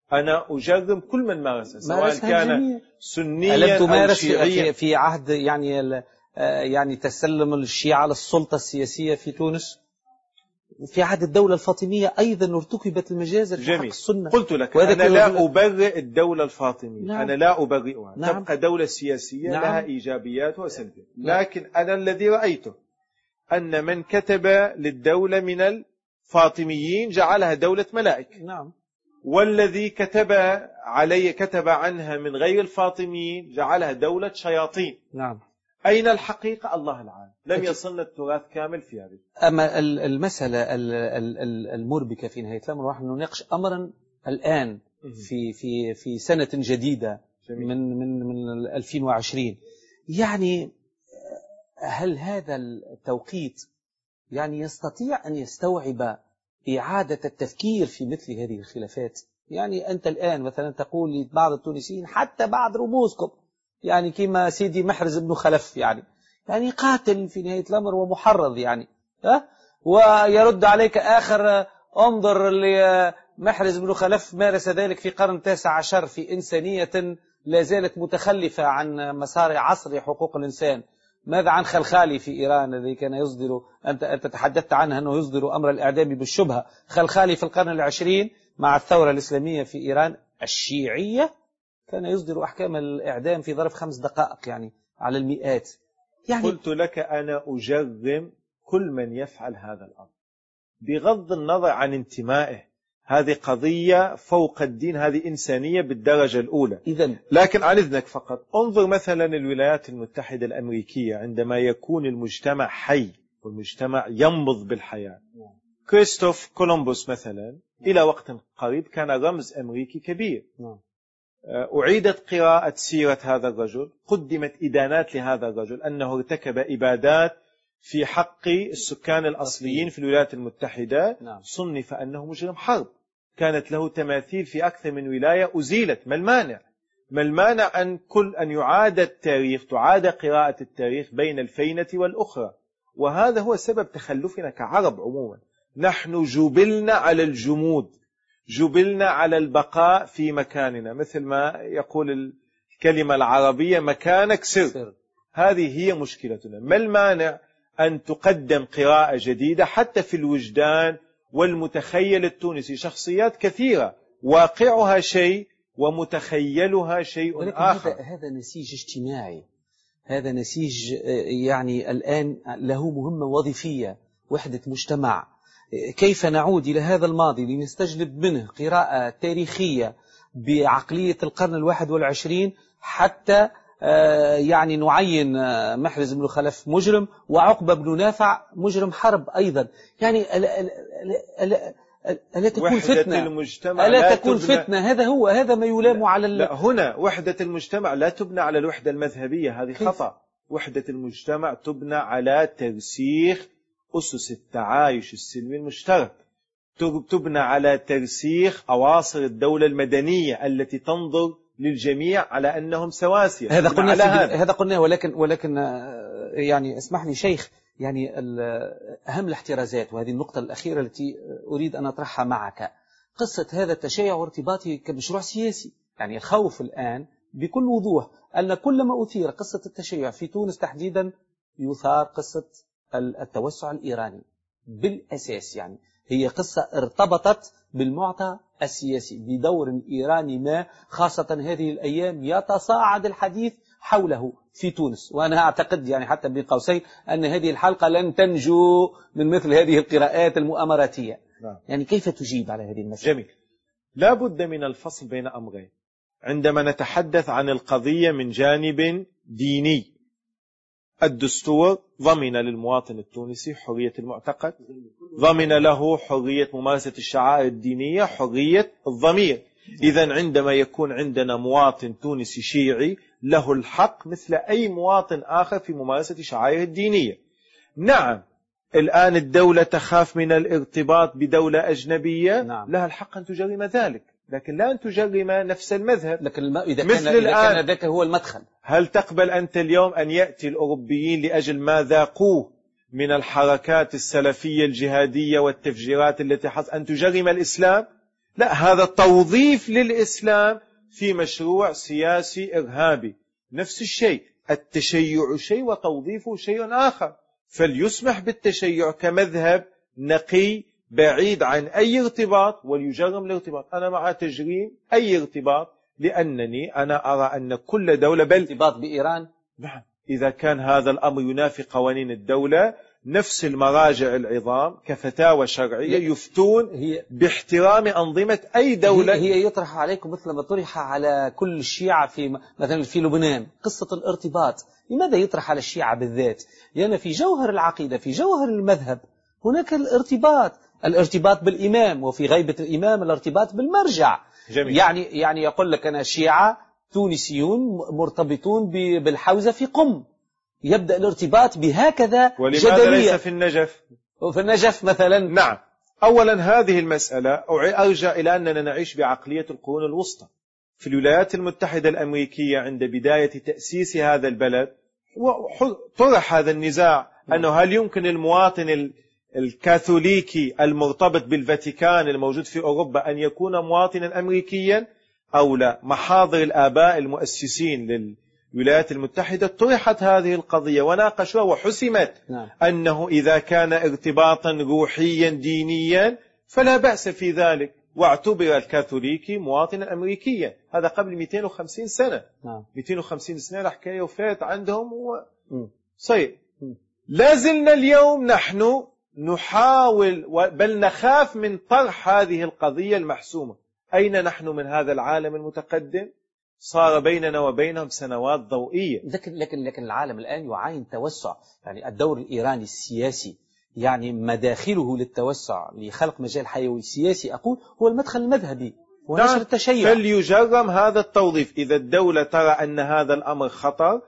Speaker 2: أنا أجرم كل من مارسها سواء كان
Speaker 1: الجميع.
Speaker 2: سنيا
Speaker 1: ألم تمارس
Speaker 2: أو شيعيا.
Speaker 1: في عهد يعني يعني تسلم الشيعة للسلطة السياسية في تونس؟ في عهد الدولة الفاطمية أيضا ارتكبت المجازر في حق السنة.
Speaker 2: قلت لك أنا لا أبرئ الدولة الفاطمية. نعم. أنا لا أبرئها. نعم. تبقى دولة سياسية. نعم. لها إيجابيات وسلبيات. نعم. لكن أنا الذي رأيته أن من كتب للدولة من الفاطميين جعلها دولة ملائكة. نعم. والذي كتب علي كتب عنها من غير الفاطميين جعلها دولة شياطين. نعم. أين الحقيقة؟ الله العالم. لم يصلنا التراث كامل في هذه.
Speaker 1: أما المسألة المربكة في نهاية الأمر نحن نناقش أمرا الآن في في في سنة جديدة من من من ألفين وعشرين. يعني هل هذا التوقيت يعني يستطيع أن يستوعب إعادة التفكير في مثل هذه الخلافات؟ يعني أنت الآن مثلا تقول لبعض التونسيين حتى بعض رموزكم يعني كما سيدي محرز بن خلف يعني يعني قاتل في نهاية الأمر ومحرض يعني ها، ويرد عليك آخر انظر لمحرز بن خلف مارس ذلك في قرن التاسع عشر في إنسانية لا زالت متخلفة عن مسار عصر حقوق الإنسان. ماذا عن خلخالي في إيران الذي كان يصدر، أنت أنت تحدثت عنه أنه يصدر أمر الإعدام بالشبهة. خلخالي في القرن العشرين مع الثورة الإسلامية في إيران الشيعية كان يصدر أحكام الإعدام في ظرف خمس دقائق يعني على المئات.
Speaker 2: يعني قلت لك أنا أجرم كل من يفعل هذا الأمر بغض النظر عن انتمائه. هذه قضية فوق الدين، هذه إنسانية بالدرجة الأولى. إذن لكن عن إذنك فقط انظر مثلا الولايات المتحدة الأمريكية عندما يكون المجتمع حي والمجتمع ينبض بالحياة. كريستوف كولومبوس مثلا إلى وقت قريب كان رمز أمريكي كبير. أعيدت قراءة سيرة هذا الرجل، قدمت إدانات لهذا الرجل أنه ارتكب إبادات في حق السكان الأصليين في الولايات المتحدة. صنف أنه مجرم حرب، كانت له تماثيل في أكثر من ولاية أزيلت. ما المانع؟ ما المانع أن كل أن يعاد التاريخ، تعاد قراءة التاريخ بين الفينة والأخرى؟ وهذا هو سبب تخلفنا كعرب عموما. نحن جبلنا على الجمود، جبلنا على البقاء في مكاننا، مثل ما يقول الكلمة العربية مكانك سر. سر. هذه هي مشكلتنا. ما المانع أن تقدم قراءة جديدة حتى في الوجدان والمتخيل التونسي؟ شخصيات كثيرة واقعها شيء ومتخيلها شيء آخر.
Speaker 1: هذا, هذا نسيج اجتماعي، هذا نسيج يعني الآن له مهمة وظيفية، وحدة مجتمع. كيف نعود إلى هذا الماضي لنستجلب منه قراءة تاريخية بعقلية القرن الواحد والعشرين حتى يعني نعين محرز بن خلف مجرم وعقبة بن نافع مجرم حرب أيضا؟ يعني ألا, ألا, ألا, ألا تكون فتنة؟ ألا تكون فتنة؟ هذا هو هذا ما يلام
Speaker 2: لا
Speaker 1: على
Speaker 2: لا هنا وحدة المجتمع لا تبنى على الوحدة المذهبية، هذه خطأ. وحدة المجتمع تبنى على ترسيخ أسس التعايش السلمي المشترك، تبنى على ترسيخ أواصر الدولة المدنية التي تنظر للجميع على أنهم سواسية.
Speaker 1: هذا قلنا هذا. هذا قلنا ولكن ولكن يعني اسمح لي شيخ، يعني أهم الاحترازات، وهذه النقطة الأخيرة التي أريد أن أطرحها معك، قصة هذا التشيع وارتباطه كمشروع سياسي. يعني الخوف الآن بكل وضوح أن كلما أثير قصة التشيع في تونس تحديدا يثار قصة التوسع الإيراني بالأساس. يعني هي قصة ارتبطت بالمعطى السياسي بدور إيراني ما، خاصة هذه الأيام يتصاعد الحديث حوله في تونس. وأنا أعتقد يعني حتى بين قوسين أن هذه الحلقة لن تنجو من مثل هذه القراءات المؤامراتية. يعني كيف تجيب على هذه المسألة؟
Speaker 2: جميل. لا بد من الفصل بين أمرين عندما نتحدث عن القضية من جانب ديني. الدستور ضمن للمواطن التونسي حرية المعتقد، ضمن له حرية ممارسة الشعائر الدينية، حرية الضمير. إذن عندما يكون عندنا مواطن تونسي شيعي له الحق مثل أي مواطن آخر في ممارسة شعائره الدينية. نعم الآن الدولة تخاف من الارتباط بدولة أجنبية، نعم. لها الحق أن تجرم ذلك، لكن لا أن تجرم نفس المذهب.
Speaker 1: لكن الم... إذا مثل كان إذا الآن كان ذاك هو المدخل.
Speaker 2: هل تقبل أنت اليوم أن يأتي الأوروبيين لأجل ما ذاقوه من الحركات السلفية الجهادية والتفجيرات التي حصلت أن تجرم الإسلام؟ لا، هذا توظيف للإسلام في مشروع سياسي إرهابي. نفس الشيء، التشيع شيء وتوظيفه شيء آخر. فليسمح بالتشيع كمذهب نقي بعيد عن أي ارتباط، وليجرم الارتباط. أنا مع تجريم أي ارتباط، لأنني أنا أرى أن كل دولة، بل
Speaker 1: ارتباط بإيران،
Speaker 2: نعم، إذا كان هذا الأمر ينافي قوانين الدولة، نفس المراجع العظام كفتاوى شرعية يفتون
Speaker 1: هي
Speaker 2: باحترام أنظمة أي دولة.
Speaker 1: هي, هي يطرح عليكم مثل ما طرح على كل الشيعة في مثلا في لبنان قصة الارتباط. لماذا يطرح على الشيعة بالذات؟ لأن في جوهر العقيدة، في جوهر المذهب هناك الارتباط، الارتباط بالإمام، وفي غيبة الإمام الارتباط بالمرجع.
Speaker 2: جميل.
Speaker 1: يعني يعني يقول لك أنا شيعة تونسيون مرتبطون بالحوزة في قم، يبدأ الارتباط بهكذا
Speaker 2: ولماذا
Speaker 1: جدلية.
Speaker 2: ليس في النجف؟
Speaker 1: وفي النجف مثلا.
Speaker 2: نعم. أولا هذه المسألة أرجع إلى أننا نعيش بعقلية القرون الوسطى. في الولايات المتحدة الأمريكية عند بداية تأسيس هذا البلد طرح هذا النزاع، أنه هل يمكن المواطن الكاثوليكي المرتبط بالفاتيكان الموجود في أوروبا أن يكون مواطنا أمريكيا أو لا. محاضر الآباء المؤسسين للولايات المتحدة طرحت هذه القضية وناقشوها وحسمت
Speaker 1: نعم.
Speaker 2: أنه إذا كان ارتباطا روحيا دينيا فلا بأس في ذلك، واعتبر الكاثوليكي مواطنا أمريكيا. هذا قبل مئتين وخمسين سنة.
Speaker 1: نعم.
Speaker 2: مئتين وخمسين سنة الحكاية وفات عندهم و... صحيح. لا زلنا اليوم نحن نحاول بل نخاف من طرح هذه القضية المحسومة. أين نحن من هذا العالم المتقدم؟ صار بيننا وبينهم سنوات ضوئية.
Speaker 1: لكن لكن لكن العالم الآن يعاين توسع، يعني الدور الإيراني السياسي يعني مداخله للتوسع لخلق مجال حيوي سياسي أقول هو المدخل المذهبي ونشر التشيع.
Speaker 2: فليجرم هذا التوظيف. إذا الدولة ترى أن هذا الأمر خطر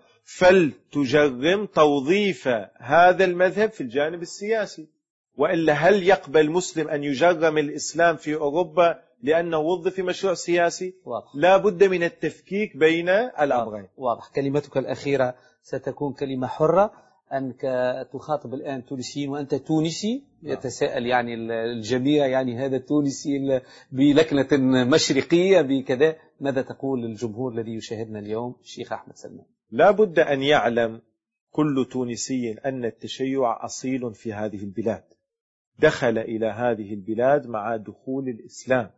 Speaker 2: فلتجرم توظيف هذا المذهب في الجانب السياسي. وإلا هل يقبل مسلم أن يجرم الإسلام في أوروبا لأنه وظف في مشروع سياسي؟ واضح. لا بد من التفكيك بين الأمرين.
Speaker 1: واضح. كلمتك الأخيرة ستكون كلمة حرة، أنك تخاطب الآن تونسيين وأنت تونسي. يتساءل يعني الجميع، يعني هذا التونسي بلكنة مشرقية بكذا، ماذا تقول للجمهور الذي يشاهدنا اليوم الشيخ أحمد سلمان؟
Speaker 2: لا بد أن يعلم كل تونسي أن التشيع أصيل في هذه البلاد، دخل إلى هذه البلاد مع دخول الإسلام،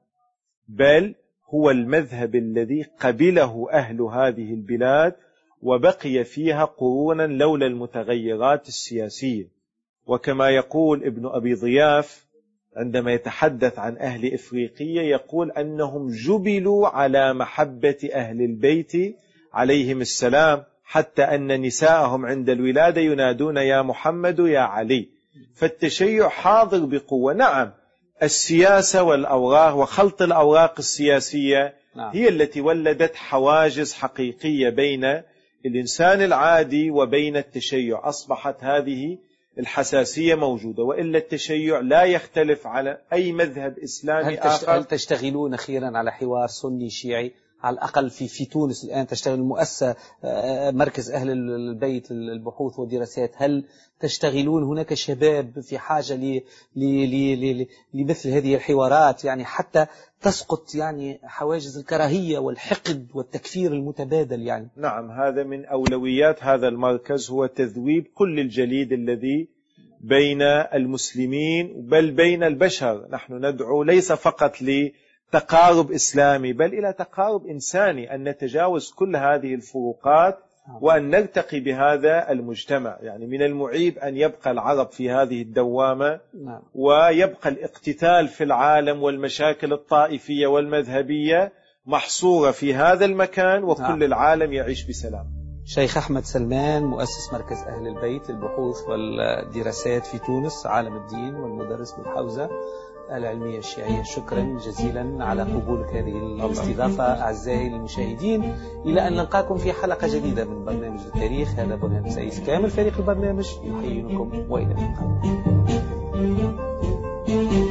Speaker 2: بل هو المذهب الذي قبله أهل هذه البلاد وبقي فيها قرونا لولا المتغيرات السياسية. وكما يقول ابن أبي ضياف عندما يتحدث عن أهل إفريقية يقول أنهم جبلوا على محبة أهل البيت عليهم السلام، حتى أن نساءهم عند الولادة ينادون يا محمد يا علي. فالتشيع حاضر بقوة. نعم، السياسة والأوراق وخلط الأوراق السياسية نعم. هي التي ولدت حواجز حقيقية بين الإنسان العادي وبين التشيع. أصبحت هذه الحساسية موجودة، وإلا التشيع لا يختلف على أي مذهب إسلامي
Speaker 1: هل
Speaker 2: آخر.
Speaker 1: هل تشتغلون أخيرا على حوار سني شيعي على الأقل في في تونس الآن؟ تشتغل مؤسسة مركز أهل البيت للبحوث والدراسات، هل تشتغلون؟ هناك شباب في حاجة ل ل لمثل هذه الحوارات، يعني حتى تسقط يعني حواجز الكراهية والحقد والتكفير المتبادل يعني.
Speaker 2: نعم، هذا من أولويات هذا المركز، هو تذويب كل الجليد الذي بين المسلمين بل بين البشر. نحن ندعو ليس فقط لتقارب إسلامي بل إلى تقارب إنساني، أن نتجاوز كل هذه الفروقات وأن نلتقي بهذا المجتمع. يعني من المعيب أن يبقى العرب في هذه الدوامة ويبقى الاقتتال في العالم والمشاكل الطائفية والمذهبية محصورة في هذا المكان، وكل العالم يعيش بسلام.
Speaker 1: شيخ أحمد سلمان، مؤسس مركز أهل البيت للبحوث والدراسات في تونس، عالم الدين والمدرس بالحوزة العلمية الشيعية، شكرا جزيلا على قبولك هذه الاستضافة. أعزائي المشاهدين، إلى أن نلقاكم في حلقة جديدة من برنامج التاريخ. هذا برنامج سعيد كامل، فريق البرنامج يحييكم وإلى اللقاء.